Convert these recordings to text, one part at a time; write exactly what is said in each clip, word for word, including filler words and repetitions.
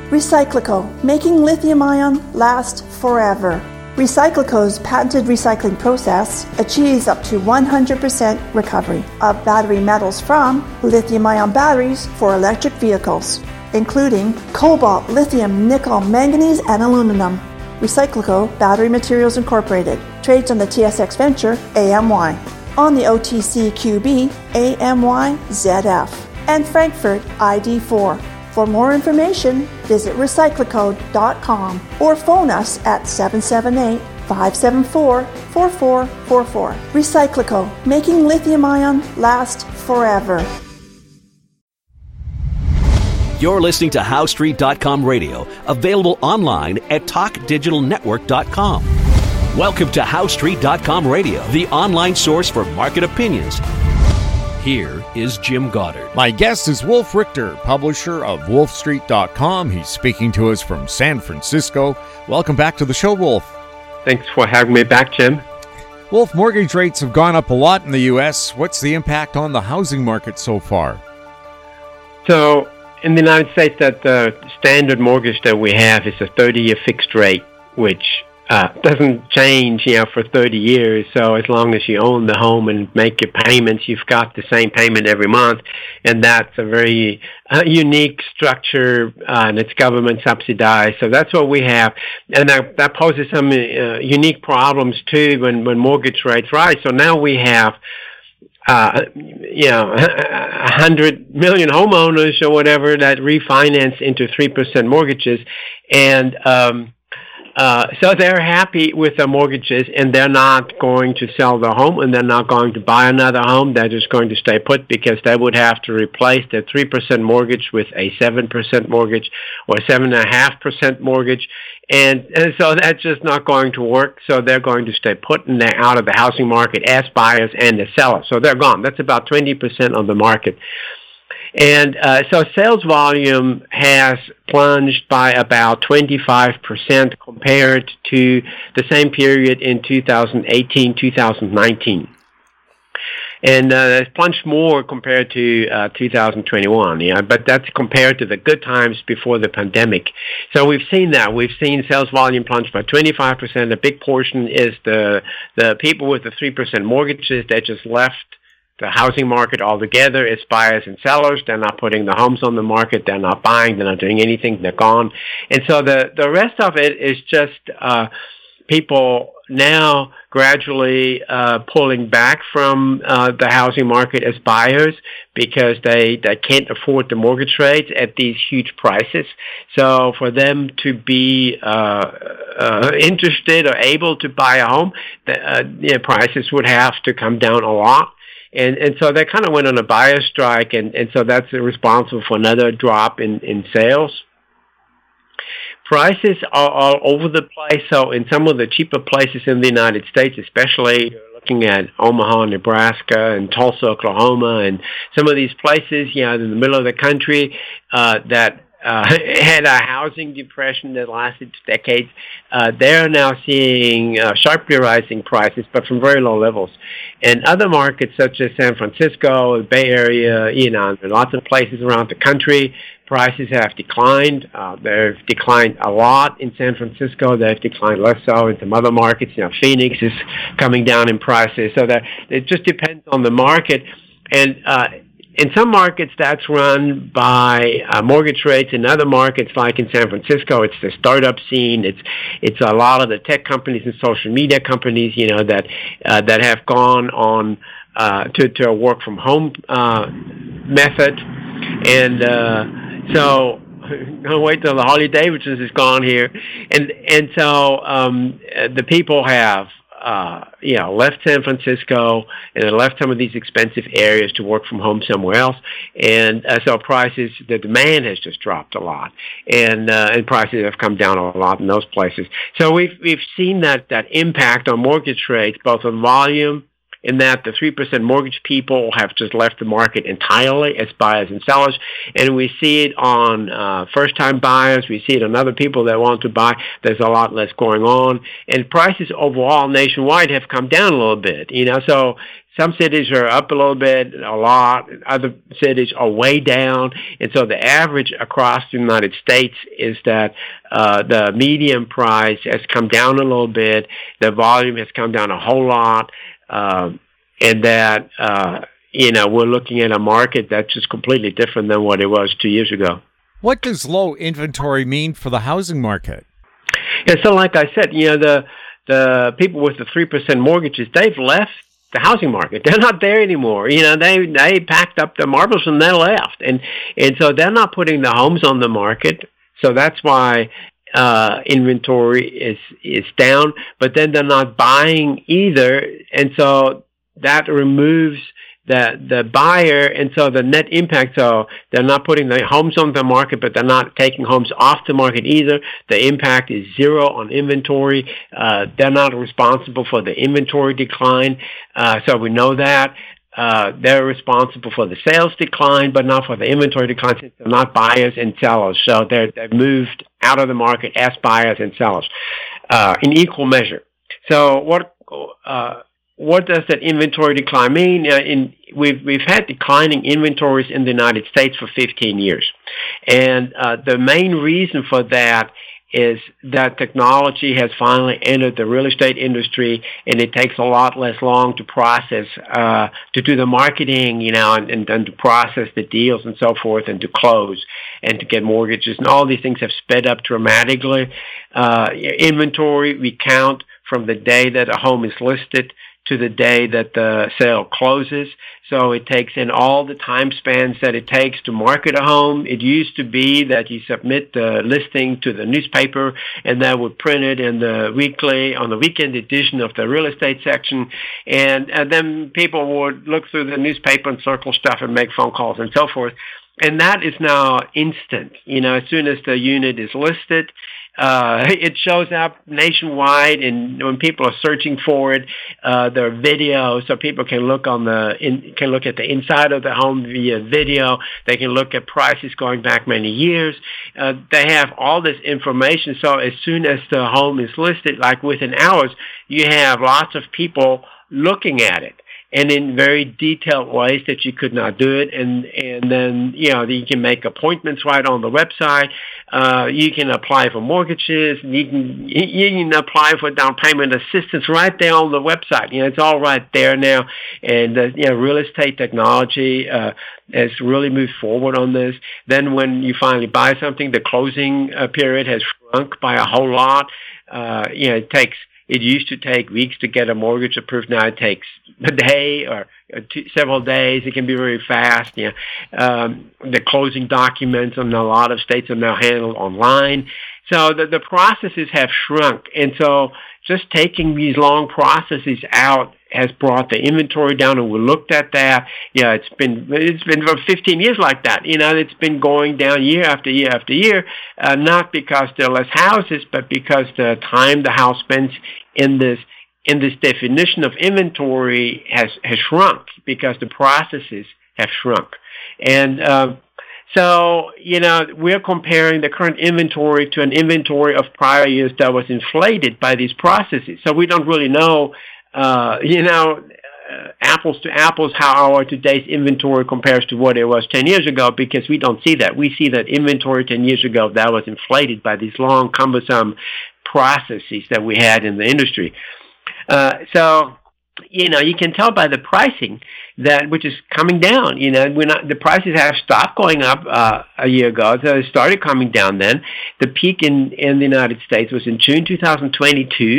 Recyclico, making lithium-ion last forever. Recyclico's patented recycling process achieves up to one hundred percent recovery of battery metals from lithium-ion batteries for electric vehicles, including cobalt, lithium, nickel, manganese, and aluminum. Recyclico Battery Materials Incorporated trades on the T S X Venture A M Y, on the O T C Q B A M Y Z F, and Frankfurt I D four. For more information, visit recyclico dot com or phone us at seven seven eight, five seven four, four four four four. Recyclico, making lithium-ion last forever. You're listening to How Street dot com radio, available online at talk digital network dot com. Welcome to How Street dot com radio, the online source for market opinions. Here is Jim Goddard. My guest is Wolf Richter, publisher of wolf street dot com. He's speaking to us from San Francisco. Welcome back to the show, Wolf. Thanks for having me back, Jim. Wolf, mortgage rates have gone up a lot in the U S. What's the impact on the housing market so far? So, in the United States, that the standard mortgage that we have is a thirty-year fixed rate, which uh, doesn't change, you know, for thirty years. So as long as you own the home and make your payments, you've got the same payment every month, and that's a very uh, unique structure, uh, and it's government subsidized. So that's what we have, and that, that poses some uh, unique problems too when when mortgage rates rise. So now we have Uh, you know, a hundred million homeowners or whatever that refinance into three percent mortgages, and um, uh, so they're happy with their mortgages, and they're not going to sell their home, and they're not going to buy another home. They're just going to stay put because they would have to replace their three percent mortgage with a seven percent mortgage or seven point five percent mortgage. And, and so that's just not going to work. So they're going to stay put, and they're out of the housing market as buyers and as sellers. So they're gone. That's about twenty percent of the market. And uh, so sales volume has plunged by about twenty-five percent compared to the same period in two thousand eighteen, two thousand nineteen. And uh, it's plunged more compared to uh, two thousand twenty-one, yeah, but that's compared to the good times before the pandemic. So we've seen that. We've seen sales volume plunge by twenty-five percent. A big portion is the the people with the three percent mortgages that just left the housing market altogether. It's buyers and sellers. They're not putting the homes on the market. They're not buying. They're not doing anything. They're gone. And so the, the rest of it is just uh, people now gradually uh, pulling back from uh, the housing market as buyers because they, they can't afford the mortgage rates at these huge prices. So for them to be uh, uh, interested or able to buy a home, the uh, you know, prices would have to come down a lot. And and so they kind of went on a buyer strike, and, and so that's responsible for another drop in, in sales. Prices are all over the place. So in some of the cheaper places in the United States, especially looking at Omaha, Nebraska, and Tulsa, Oklahoma, and some of these places, you know, in the middle of the country uh, that uh, had a housing depression that lasted decades, uh, they're now seeing uh, sharply rising prices, but from very low levels. And other markets such as San Francisco, the Bay Area, you know, there are lots of places around the country, prices have declined. Uh, they've declined a lot in San Francisco. They've declined less so in some other markets. You know, Phoenix is coming down in prices. So that it just depends on the market. And uh, in some markets, that's run by uh, mortgage rates. In other markets, like in San Francisco, it's the startup scene. It's it's a lot of the tech companies and social media companies, you know, that uh, that have gone on uh, to to a work from home uh, method, and uh, so. I'll wait till the Harley Davidson is gone here, and and so um, the people have. Uh, you know, left San Francisco and then left some of these expensive areas to work from home somewhere else. And uh, so prices, the demand has just dropped a lot. And uh, and prices have come down a lot in those places. So we've we've seen that, that impact on mortgage rates, both on volume in that the three percent mortgage people have just left the market entirely as buyers and sellers. And we see it on uh, first-time buyers. We see it on other people that want to buy. There's a lot less going on. And prices overall nationwide have come down a little bit, you know, so some cities are up a little bit, a lot. Other cities are way down. And so the average across the United States is that uh, the median price has come down a little bit. The volume has come down a whole lot. Uh, and that, uh, you know, we're looking at a market that's just completely different than what it was two years ago. What does low inventory mean for the housing market? Yeah, so like I said, you know, the, the people with the three percent mortgages, they've left the housing market. They're not there anymore. You know, they they packed up their marbles and they left. And and so they're not putting the homes on the market. So that's why uh, inventory is, is down. But then they're not buying either. And so that removes the the buyer, and so the net impact, so they're not putting the homes on the market, but they're not taking homes off the market either. The impact is zero on inventory. Uh, they're not responsible for the inventory decline, uh, so we know that. Uh, they're responsible for the sales decline, but not for the inventory decline, since they're not buyers and sellers. So they're, they've moved out of the market as buyers and sellers uh, in equal measure. So what... Uh, What does that inventory decline mean? Uh, in, we've we've had declining inventories in the United States for fifteen years, and uh, the main reason for that is that technology has finally entered the real estate industry, and it takes a lot less long to process, uh, to do the marketing, you know, and, and, and to process the deals and so forth, and to close and to get mortgages, and all these things have sped up dramatically. Uh, inventory we count from the day that a home is listed to the day that the sale closes. So it takes in all the time spans that it takes to market a home. It used to be that you submit the listing to the newspaper, and that would print it in the weekly, on the weekend edition of the real estate section. And, and then people would look through the newspaper and circle stuff and make phone calls and so forth. And that is now instant. You know, as soon as the unit is listed, Uh, it shows up nationwide, and when people are searching for it, uh, there are videos, so people can look on the in, can look at the inside of the home via video. They can look at prices going back many years. Uh, they have all this information. So as soon as the home is listed, like within hours, you have lots of people looking at it, and in very detailed ways that you could not do it. And, and then, you know, you can make appointments right on the website. Uh, you can apply for mortgages. You can, you can apply for down payment assistance right there on the website. You know, it's all right there now. And, uh, you know, real estate technology, uh, has really moved forward on this. Then when you finally buy something, the closing uh, period has shrunk by a whole lot. Uh, you know, it takes, It used to take weeks to get a mortgage approved. Now it takes a day or, or two, several days. It can be very fast. You know, um, the closing documents in a lot of states are now handled online. So the, the processes have shrunk. And so just taking these long processes out has brought the inventory down, and we looked at that. Yeah, it's been it's been for fifteen years like that. You know, it's been going down year after year after year, uh, not because there are less houses, but because the time the house spends in this in this definition of inventory has has shrunk, because the processes have shrunk. And uh, so, you know, we're comparing the current inventory to an inventory of prior years that was inflated by these processes. So we don't really know, uh, you know, uh, apples to apples how our today's inventory compares to what it was ten years ago, because we don't see that. We see that inventory ten years ago that was inflated by these long, cumbersome processes that we had in the industry. Uh, so, you know, you can tell by the pricing that, which is coming down. You know, we're not, the prices have stopped going up uh, a year ago. So it started coming down then. The peak in, in the United States was in June twenty twenty-two.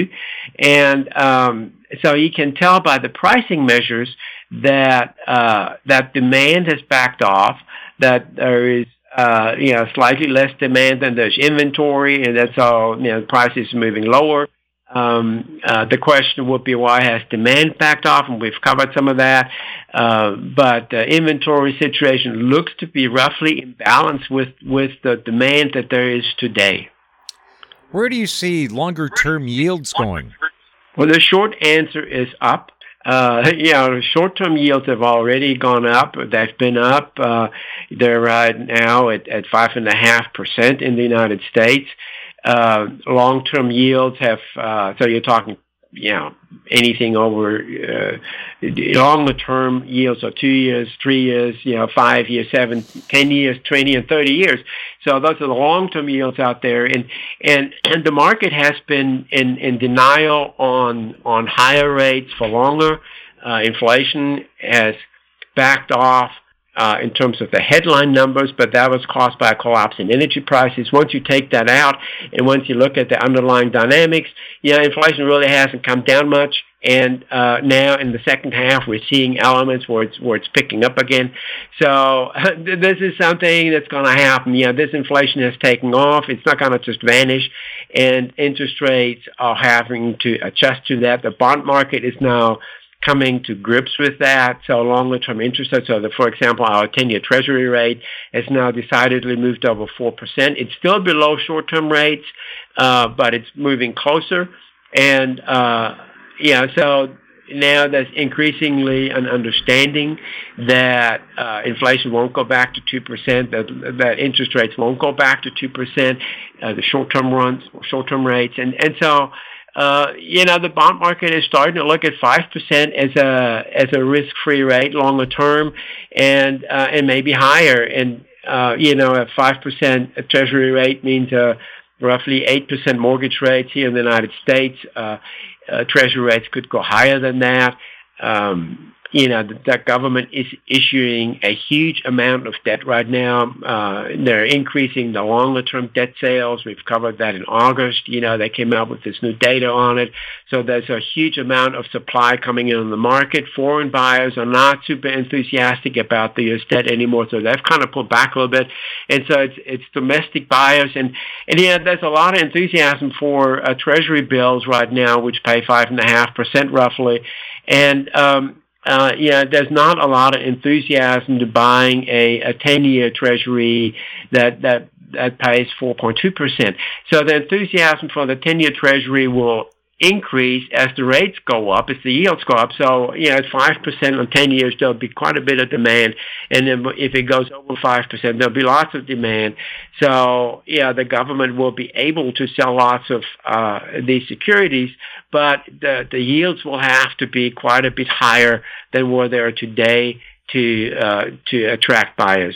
And um, so you can tell by the pricing measures that uh, that demand has backed off, that there is Uh, you know, slightly less demand than there's inventory, and that's all, you know, prices are moving lower. Um, uh, the question would be, why has demand backed off? And we've covered some of that. Uh, but the inventory situation looks to be roughly in balance with, with the demand that there is today. Where do you see longer-term yields going? Well, the short answer is up. Uh, you know, short-term yields have already gone up. They've been up. Uh, they're right now at, at five and a half percent in the United States. Uh, long-term yields have, uh, so you're talking, you know, anything over, uh, longer-term yields are two years, three years, you know, five years, seven, ten years, twenty, and thirty years. So those are the long-term yields out there. And, and, and the market has been in, in denial on, on higher rates for longer. Uh, inflation has backed off Uh, in terms of the headline numbers, but that was caused by a collapse in energy prices. Once you take that out, and once you look at the underlying dynamics, yeah, inflation really hasn't come down much. And uh, now in the second half, we're seeing elements where it's where it's picking up again. So uh, this is something that's going to happen. You know, this inflation has taken off. It's not going to just vanish, and interest rates are having to adjust to that. The bond market is now coming to grips with that. So longer-term interest rates, so the, for example, our ten-year Treasury rate has now decidedly moved over four percent. It's still below short-term rates, uh, but it's moving closer. And, uh, yeah, so now there's increasingly an understanding that uh, inflation won't go back to two percent, that, that interest rates won't go back to two percent, uh, the short-term runs, short-term rates. And, and so, Uh, you know, the bond market is starting to look at five percent as a as a risk-free rate longer term, and uh, and maybe higher. And uh, you know, a five percent Treasury rate means uh, roughly eight percent mortgage rates here in the United States. Uh, uh, Treasury rates could go higher than that. Um, you know, the, the government is issuing a huge amount of debt right now. Uh, they're increasing the longer-term debt sales. We've covered that in August. You know, they came out with this new data on it. So there's a huge amount of supply coming in on the market. Foreign buyers are not super enthusiastic about the U S debt anymore, so they've kind of pulled back a little bit. And so it's it's domestic buyers. And, and yeah, there's a lot of enthusiasm for uh, Treasury bills right now, which pay five point five percent roughly. And, um, Uh, yeah, there's not a lot of enthusiasm to buying a, a ten-year Treasury that, that, that pays four point two percent. So the enthusiasm for the ten-year Treasury will increase as the rates go up, as the yields go up. So, you know, at five percent on ten years, there'll be quite a bit of demand. And then if it goes over five percent, there'll be lots of demand. So, yeah, the government will be able to sell lots of uh, these securities, but the, the yields will have to be quite a bit higher than where they are today to uh, to attract buyers.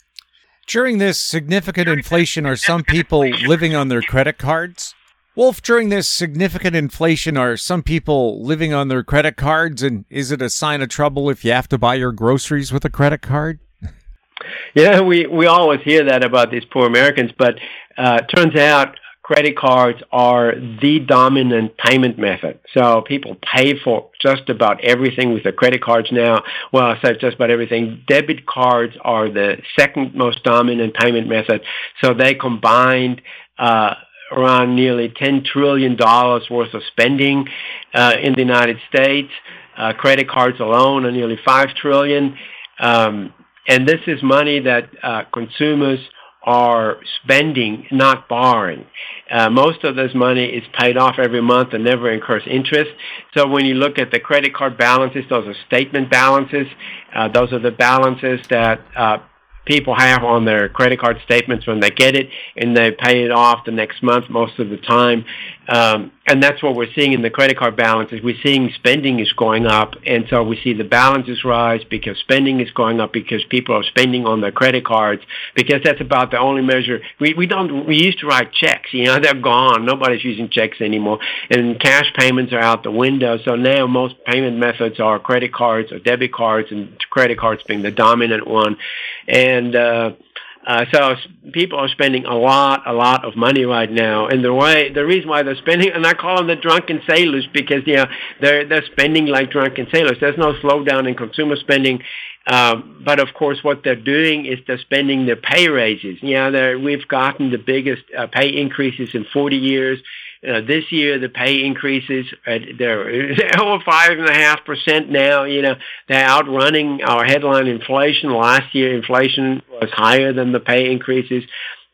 During this significant inflation, are some people living on their credit cards? Wolf, during this significant inflation, are some people living on their credit cards, and is it a sign of trouble if you have to buy your groceries with a credit card? Yeah, we, we always hear that about these poor Americans, but uh, turns out credit cards are the dominant payment method. So people pay for just about everything with their credit cards now. Well, I said just about everything. Debit cards are the second most dominant payment method. So they combined uh, around nearly ten trillion dollars worth of spending uh, in the United States. Uh, credit cards alone are nearly five trillion dollars. Um, and this is money that uh, consumers are spending, not borrowing. Uh, most of this money is paid off every month and never incurs interest. So when you look at the credit card balances, those are statement balances. Uh, those are the balances that uh, people have on their credit card statements when they get it, and they pay it off the next month most of the time. Um, and that's what we're seeing in the credit card balances. We're seeing spending is going up, and so we see the balances rise because spending is going up because people are spending on their credit cards, because that's about the only measure. We we don't we used to write checks, you know, they're gone. Nobody's using checks anymore, and cash payments are out the window. So now most payment methods are credit cards or debit cards, and credit cards being the dominant one. And uh, Uh, so people are spending a lot, a lot of money right now, and the way, the reason why they're spending, and I call them the drunken sailors, because you know they're they're spending like drunken sailors. There's no slowdown in consumer spending, um, but of course, what they're doing is they're spending their pay raises. You know, they're, we've gotten the biggest uh, pay increases in forty years. Uh, this year, the pay increases, uh, they're, they're over five and a half percent now. You know, they're outrunning our headline inflation. Last year, inflation was higher than the pay increases.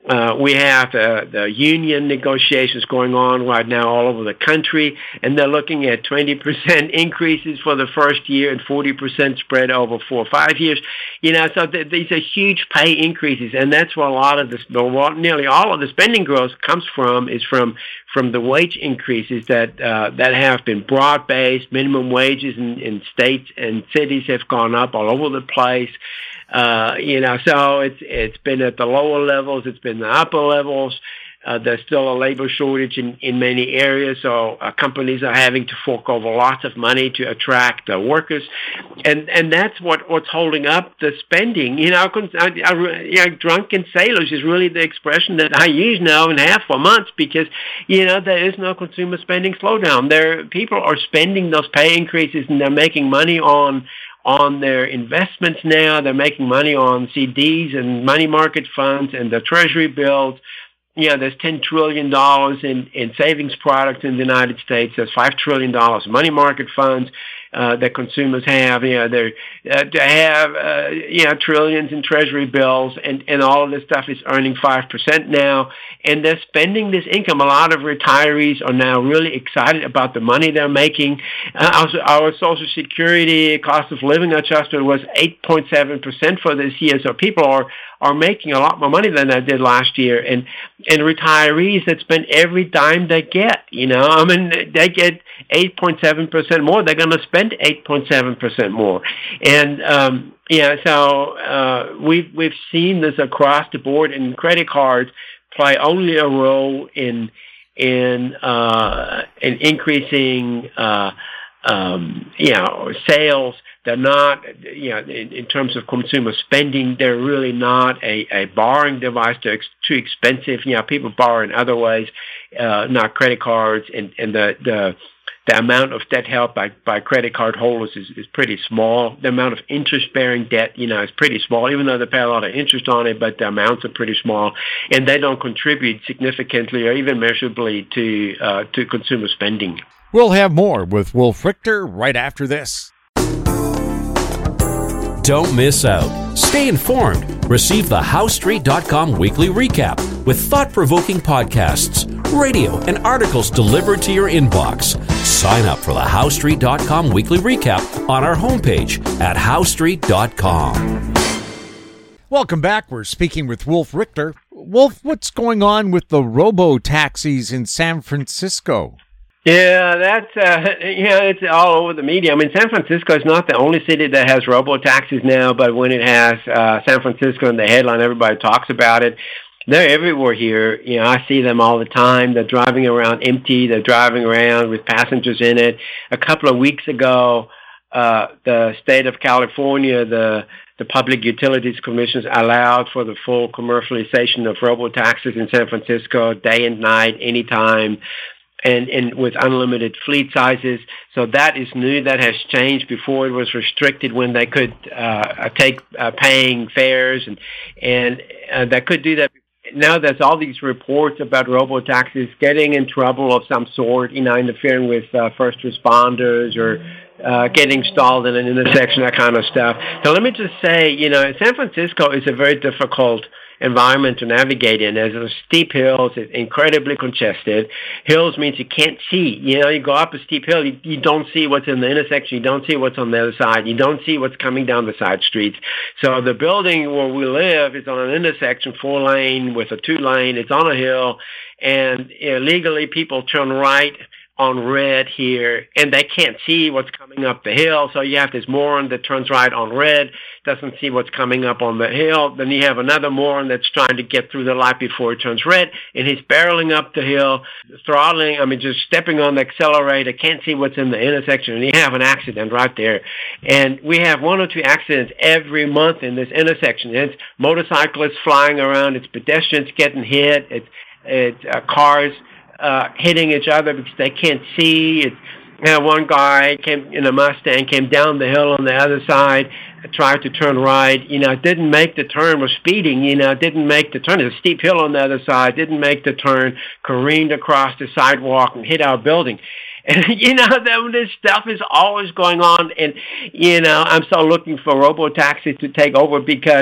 Uh, we have uh, the union negotiations going on right now all over the country, and they're looking at twenty percent increases for the first year and forty percent spread over four or five years. You know, so th- these are huge pay increases, and that's where a lot of this, well, nearly all of the spending growth comes from, is from from the wage increases that uh, that have been broad-based. Minimum wages in, in states and cities have gone up all over the place. Uh, you know, so it's it's been at the lower levels, it's been the upper levels. Uh, there's still a labor shortage in, in many areas, so uh, companies are having to fork over lots of money to attract uh, workers, and and that's what, what's holding up the spending. You know, I, I, you know, drunken sailors is really the expression that I use now and have for months, because you know there is no consumer spending slowdown. There, people are spending those pay increases, and they're making money on. on their investments now. They're making money on C Ds and money market funds and the treasury bills. You know, there's ten trillion dollars in, in savings products in the United States. There's five trillion dollars in money market funds uh, that consumers have. You know, they're, uh, they have, uh, you know, trillions in treasury bills, and, and all of this stuff is earning five percent now. And they're spending this income. A lot of retirees are now really excited about the money they're making. Uh, our, our Social Security cost of living adjustment was eight point seven percent for this year. So people are are making a lot more money than they did last year. And and retirees that spend every dime they get, you know, I mean, they get eight point seven percent more. They're going to spend eight point seven percent more. And, um, yeah, so uh, we've, we've seen this across the board, and credit cards play only a role in, in, uh, in increasing, uh, um, you know, sales. They're not, you know, in, in terms of consumer spending, they're really not a, a borrowing device. They're ex- too expensive. You know, people borrow in other ways, uh, not credit cards, and, and the, the the amount of debt held by, by credit card holders is, is pretty small. The amount of interest-bearing debt, you know, is pretty small, even though they pay a lot of interest on it, but the amounts are pretty small, and they don't contribute significantly or even measurably to uh, to consumer spending. We'll have more with Wolf Richter right after this. Don't miss out. Stay informed. Receive the House Street dot com weekly recap with thought-provoking podcasts, radio, and articles delivered to your inbox. Sign up for the House Street dot com weekly recap on our homepage at House Street dot com. Welcome back. We're speaking with Wolf Richter. Wolf, what's going on with the robo-taxis in San Francisco? Yeah, that's, uh, you know, it's all over the media. I mean, San Francisco is not the only city that has robo-taxis now, but when it has uh, San Francisco in the headline, everybody talks about it. They're everywhere here. You know, I see them all the time. They're driving around empty. They're driving around with passengers in it. A couple of weeks ago, uh, the state of California, the the Public Utilities Commission allowed for the full commercialization of robo-taxis in San Francisco, day and night, anytime. And, and with unlimited fleet sizes. So that is new. That has changed. Before it was restricted when they could uh, take uh, paying fares, and and uh, they could do that. Now there's all these reports about robo-taxis getting in trouble of some sort, you know, interfering with uh, first responders or uh, getting stalled in an intersection, that kind of stuff. So let me just say, you know, San Francisco is a very difficult environment to navigate in. There's steep hills, it's incredibly congested. Hills means you can't see. You know, you go up a steep hill, you, you don't see what's in the intersection, you don't see what's on the other side, you don't see what's coming down the side streets. So the building where we live is on an intersection, four lane with a two lane, it's on a hill, and illegally people turn right on red here, and they can't see what's coming up the hill. So you have this moron that turns right on red, doesn't see what's coming up on the hill. Then you have another moron that's trying to get through the light before it turns red, and he's barreling up the hill, throttling, I mean, just stepping on the accelerator, can't see what's in the intersection, and you have an accident right there. And we have one or two accidents every month in this intersection. It's motorcyclists flying around, it's pedestrians getting hit, it's, it's uh, cars Uh, hitting each other because they can't see. It's, you know, one guy came in a Mustang, came down the hill on the other side, tried to turn right, you know, didn't make the turn, was speeding, you know, didn't make the turn. There's a steep hill on the other side, didn't make the turn, careened across the sidewalk and hit our building. And, you know, that this stuff is always going on. And, you know, I'm so looking for robo-taxis to take over because,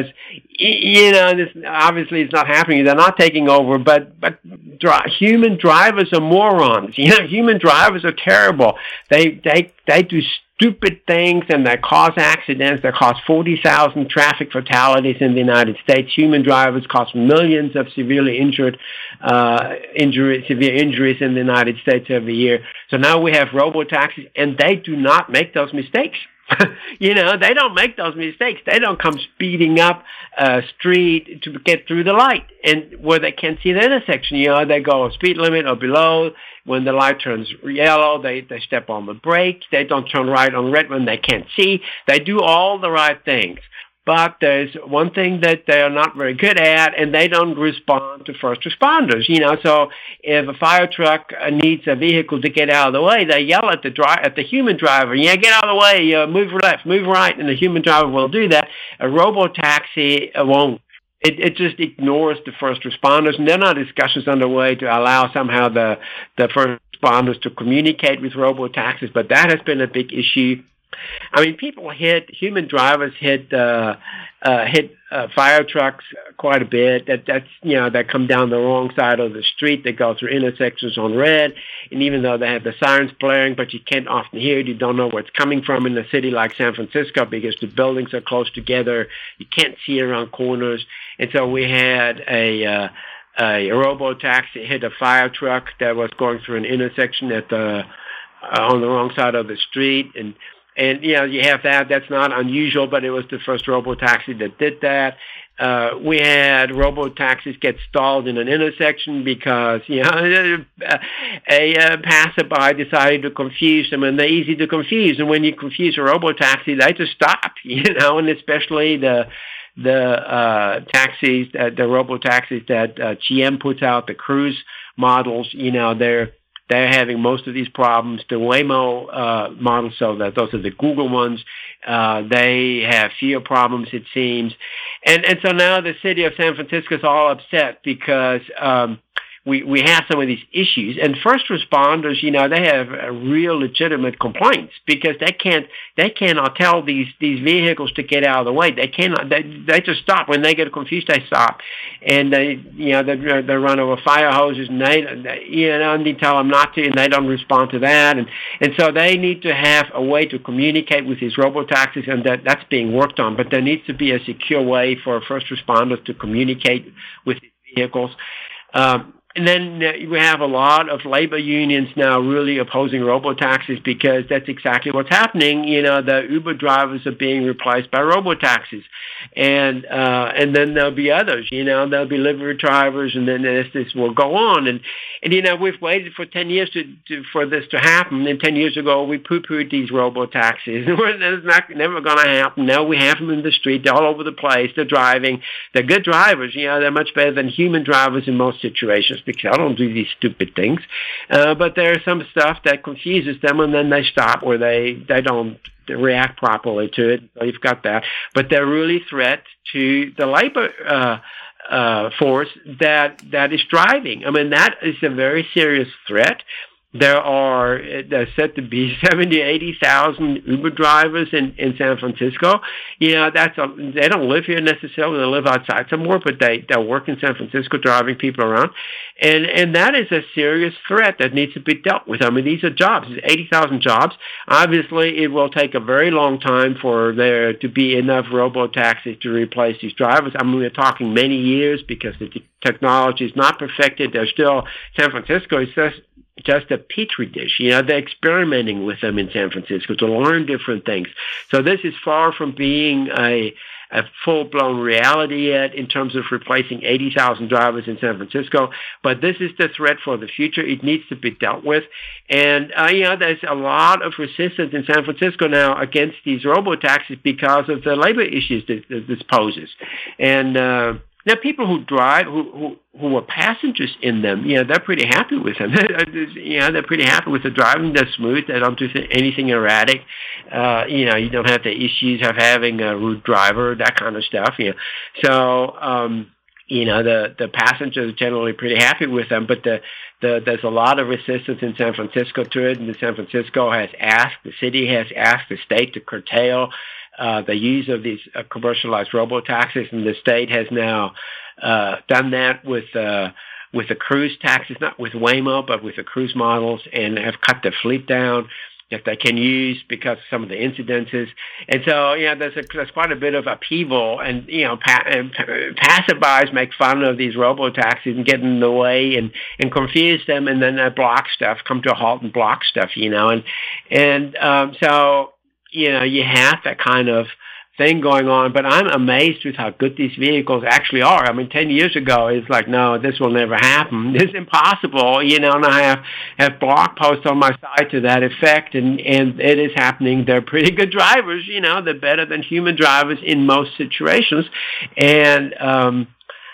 you know, this obviously it's not happening. They're not taking over, but, but dri- human drivers are morons. You know, human drivers are terrible. They, they, they do stupid things, and they cause accidents. They cause forty thousand traffic fatalities in the United States. Human drivers cause millions of severely injured, uh, injury, severe injuries in the United States every year. So now we have robo-taxis, and they do not make those mistakes. You know, they don't make those mistakes. They don't come speeding up a street to get through the light, and where they can't see the intersection. You know, they go speed limit or below. When the light turns yellow, they, they step on the brake. They don't turn right on red when they can't see. They do all the right things. But there's one thing that they are not very good at, and they don't respond to first responders. You know, so if a fire truck needs a vehicle to get out of the way, they yell at the dri- at the human driver, "Yeah, get out of the way, uh, move left, move right," and the human driver will do that. A robo-taxi won't. It, it just ignores the first responders, and there are discussions underway to allow somehow the the first responders to communicate with robo-taxis, but that has been a big issue. I mean, people hit, human drivers hit uh, uh, hit uh, fire trucks quite a bit. That that's you know that come down the wrong side of the street. They go through intersections on red, and even though they have the sirens blaring, but you can't often hear it. You don't know where it's coming from in a city like San Francisco because the buildings are close together. You can't see around corners, and so we had a. Uh, a robo-taxi hit a fire truck that was going through an intersection at the uh, on the wrong side of the street, and. And, you know, you have that. That's not unusual, but it was the first robo-taxi that did that. Uh, we had robo-taxis get stalled in an intersection because, you know, a, a passerby decided to confuse them, and they're easy to confuse. And when you confuse a robo-taxi, they just stop, you know, and especially the the uh, taxis, uh, the robo-taxis that uh, G M puts out, the Cruise models, you know, they're They're having most of these problems. The Waymo uh, models, so that those are the Google ones, uh, they have fewer problems, it seems. And and so now the city of San Francisco is all upset because um, we, we have some of these issues. And first responders, you know, they have uh, real legitimate complaints because they can't they cannot tell these, these vehicles to get out of the way. They cannot. They, they just stop. When they get confused, they stop. And they, you know, they, they run over fire hoses, and they, they, you know, and they tell them not to, and they don't respond to that. And and so they need to have a way to communicate with these robo-taxis, and that, that's being worked on. But there needs to be a secure way for first responders to communicate with these vehicles. Um, And then we have a lot of labor unions now really opposing robo-taxis because that's exactly what's happening. You know, the Uber drivers are being replaced by robo-taxis. And uh, and then there'll be others, you know, there'll be delivery drivers, and then this, this will go on. And, and, you know, we've waited for ten years to, to for this to happen. And ten years ago, we poo-pooed these robo-taxis. It's not, never going to happen. Now we have them in the street. They're all over the place. They're driving. They're good drivers. You know, they're much better than human drivers in most situations, because I don't do these stupid things. Uh, but there's some stuff that confuses them, and then they stop, or they, they don't react properly to it. So you've got that. But they're really a threat to the labor uh, uh, force that that is driving. I mean, that is a very serious threat. There are, there's said to be seventy, eighty thousand Uber drivers in, in San Francisco. You know, that's a, they don't live here necessarily. They live outside somewhere, but they, they work in San Francisco driving people around. And, and that is a serious threat that needs to be dealt with. I mean, these are jobs. It's eighty thousand jobs. Obviously, it will take a very long time for there to be enough robo-taxis to replace these drivers. I mean, we're talking many years because the technology is not perfected. There's still, San Francisco is just, just a petri dish. You know, they're experimenting with them in San Francisco to learn different things. So this is far from being a, a full-blown reality yet in terms of replacing eighty thousand drivers in San Francisco. But this is the threat for the future. It needs to be dealt with. And, uh, you know, there's a lot of resistance in San Francisco now against these robo-taxis because of the labor issues that, that this poses. And, uh, Now, people who drive, who, who who are passengers in them, you know, they're pretty happy with them. You know, they're pretty happy with the driving. They're smooth. They don't do anything erratic. Uh, you know, you don't have the issues of having a rude driver, that kind of stuff. You know, so um, you know, the, the passengers are generally pretty happy with them, but the, the there's a lot of resistance in San Francisco to it, and San Francisco has asked, the city has asked the state to curtail uh, the use of these uh, commercialized robo-taxis, and the state has now uh, done that with uh, with the cruise taxis, not with Waymo, but with the cruise models, and have cut the fleet down that they can use because of some of the incidences. And so, yeah, there's, a, there's quite a bit of upheaval, and, you know, pa- and passerbys make fun of these robo-taxis and get in the way and, and confuse them, and then they block stuff, come to a halt and block stuff, you know. And, and um, so, you know, you have that kind of thing going on, but I'm amazed with how good these vehicles actually are. I mean, ten years ago, it's like, no, this will never happen. It's impossible, you know, and I have, have blog posts on my site to that effect, and, and it is happening. They're pretty good drivers, you know, they're better than human drivers in most situations, and, um,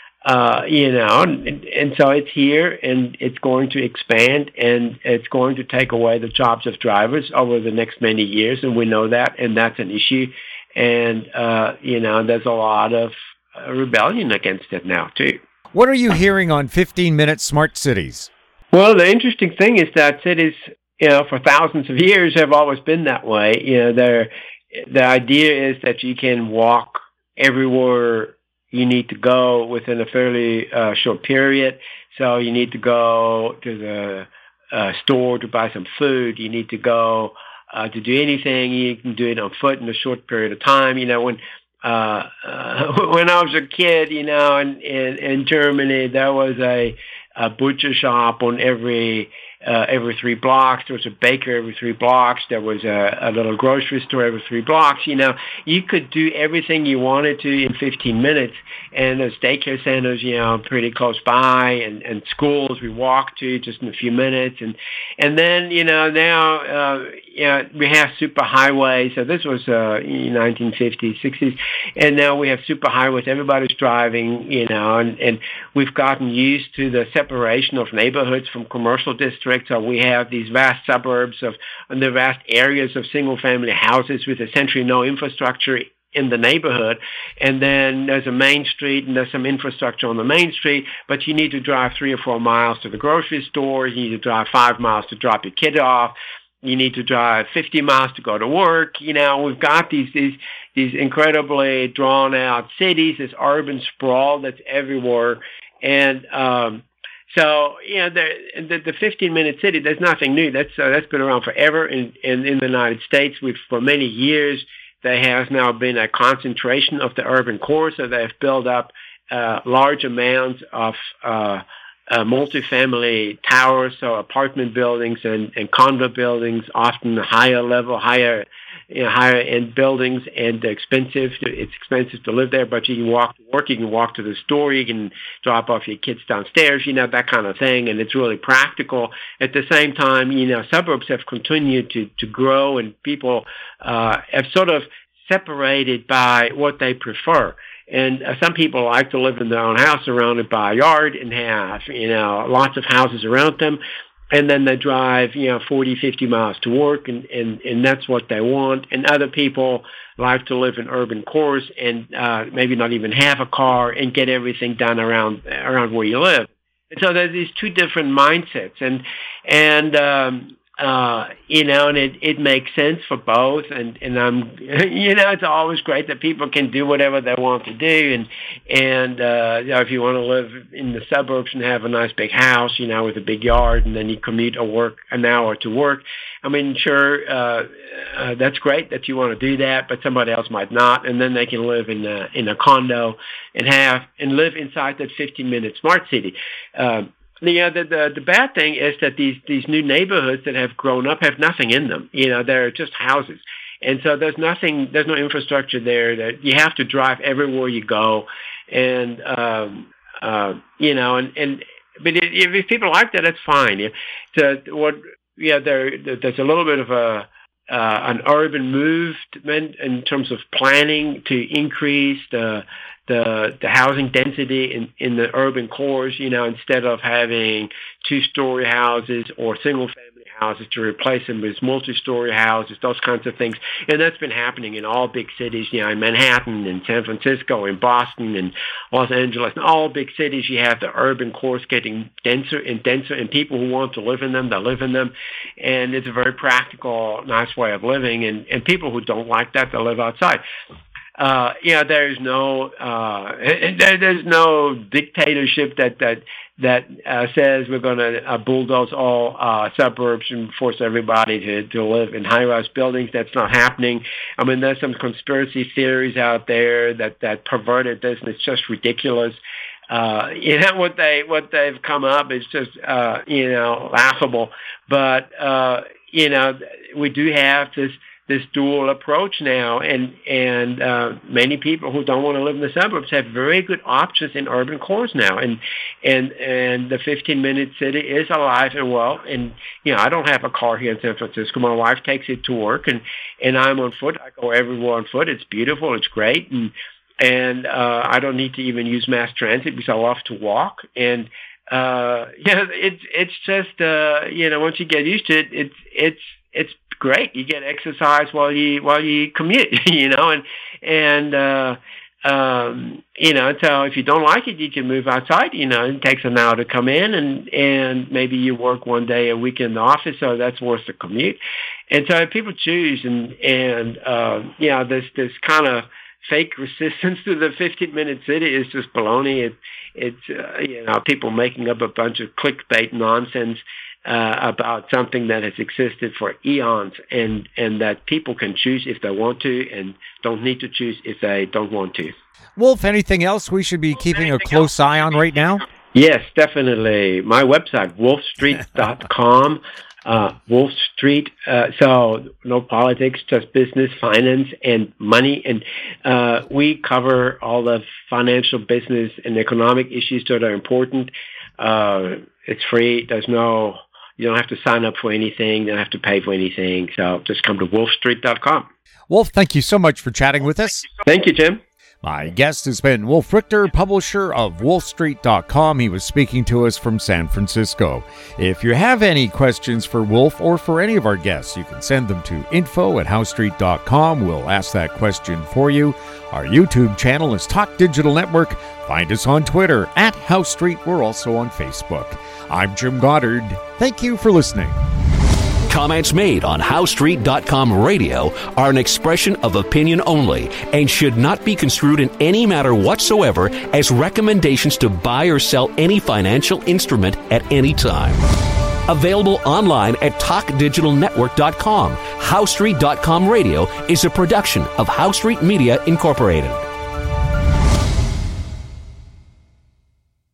uh, you know, and, and so it's here, and it's going to expand, and it's going to take away the jobs of drivers over the next many years, and we know that, and that's an issue. And, uh, you know, there's a lot of uh, rebellion against it now, too. What are you hearing on fifteen-minute smart cities? Well, the interesting thing is that cities, you know, for thousands of years have always been that way. You know, they're, the idea is that you can walk everywhere you need to go within a fairly uh, short period. So you need to go to the uh, store to buy some food. You need to go Uh, to do anything, you can do it on foot in a short period of time. You know, when uh, uh, when I was a kid, you know, in, in, in Germany, there was a, a butcher shop on every uh, every three blocks. There was a baker every three blocks. There was a, a little grocery store every three blocks. You know, you could do everything you wanted to in fifteen minutes. And there's daycare centers, you know, pretty close by, and, and schools we walk to just in a few minutes. And and then, you know, now, uh, you know, we have superhighways. So this was uh, nineteen fifties, sixties. And now we have superhighways. Everybody's driving, you know, and, and we've gotten used to the separation of neighborhoods from commercial districts. So we have these vast suburbs of, and the vast areas of single-family houses with essentially no infrastructure in the neighborhood, and then there's a main street, and there's some infrastructure on the main street, but you need to drive three or four miles to the grocery store, you need to drive five miles to drop your kid off, you need to drive fifty miles to go to work. You know, we've got these these these incredibly drawn out cities, this urban sprawl that's everywhere, and um so, you know, the, the, the fifteen-minute city, there's nothing new. That's uh, that's been around forever in, in, in the United States. We've, for many years, there has now been a concentration of the urban core, so they've built up uh, large amounts of uh, uh, multifamily towers, so apartment buildings and, and condo buildings, often higher level, higher you know, higher end buildings, and they're expensive. It's expensive to live there, but you can walk to work, you can walk to the store, you can drop off your kids downstairs, you know, that kind of thing, and it's really practical. At the same time, you know, suburbs have continued to, to grow, and people uh, have sort of separated by what they prefer. And uh, some people like to live in their own house surrounded by a yard and have, you know, lots of houses around them. And then they drive, you know, forty, fifty miles to work, and, and, and that's what they want. And other people like to live in urban cores and uh, maybe not even have a car and get everything done around around where you live. And so there's these two different mindsets. And, and um, uh, you know, and it, it makes sense for both. And, and I'm, you know, it's always great that people can do whatever they want to do. And, and, uh, you know, if you want to live in the suburbs and have a nice big house, you know, with a big yard, and then you commute or work an hour to work, I mean, sure, uh, uh, that's great that you want to do that, but somebody else might not. And then they can live in a, in a condo and have, and live inside that fifteen minute smart city. Um, You know, the, the the bad thing is that these these new neighborhoods that have grown up have nothing in them. You know, they're just houses, and so there's nothing, there's no infrastructure there. That you have to drive everywhere you go, and um, uh, you know, and and but if, if people like that, that's fine. Yeah, so what? Yeah, there there's a little bit of a uh, an urban movement in terms of planning to increase the the the housing density in, in the urban cores, you know, instead of having two-story houses or single-family houses to replace them with multi-story houses, those kinds of things. And that's been happening in all big cities, you know, in Manhattan, in San Francisco, in Boston, in Los Angeles. In all big cities, you have the urban cores getting denser and denser, and people who want to live in them, they live in them. And it's a very practical, nice way of living. And, and people who don't like that, they live outside. Uh, you know, there's no uh, there, there's no dictatorship that that that uh, says we're going to uh, bulldoze all uh, suburbs and force everybody to, to live in high-rise buildings. That's not happening. I mean, there's some conspiracy theories out there that, that perverted this, and it's just ridiculous. Uh, you know, what they what they've come up is just uh, you know laughable. But uh, you know, we do have this. this dual approach now, and and uh, many people who don't want to live in the suburbs have very good options in urban cores now, and and and the fifteen-minute city is alive and well. And you know, I don't have a car here in San Francisco. My wife takes it to work, and and I'm on foot. I go everywhere on foot. It's beautiful. It's great, and and uh, I don't need to even use mass transit because I love to walk. And uh, yeah, it's it's just uh, you know, once you get used to it, it's it's it's great. You get exercise while you while you commute, you know, and and uh, um, you know. So if you don't like it, you can move outside. You know, it takes an hour to come in, and and maybe you work one day a week in the office, so that's worth the commute. And so people choose, and and uh, you know, this this kind of fake resistance to the fifteen-minute city is just baloney. It, it's uh, you know, people making up a bunch of clickbait nonsense. Uh, about something that has existed for eons, and, and that people can choose if they want to and don't need to choose if they don't want to. Wolf, anything else we should be keeping a close eye on right now? Yes, definitely. My website, wolf street dot com. Uh, Wolf Street, uh, so no politics, just business, finance, and money. And uh, we cover all the financial, business, and economic issues that are important. Uh, it's free. There's no... You don't have to sign up for anything. You don't have to pay for anything. So just come to wolf street dot com. Wolf, thank you so much for chatting with us. Thank you, Jim. My guest has been Wolf Richter, publisher of wolf street dot com. He was speaking to us from San Francisco. If you have any questions for Wolf or for any of our guests, you can send them to info at house street dot com. We'll ask that question for you. Our YouTube channel is Talk Digital Network. Find us on Twitter at House Street. We're also on Facebook. I'm Jim Goddard. Thank you for listening. Comments made on house street dot com radio are an expression of opinion only and should not be construed in any matter whatsoever as recommendations to buy or sell any financial instrument at any time. Available online at talk digital network dot com. house street dot com radio is a production of House Street Media Incorporated.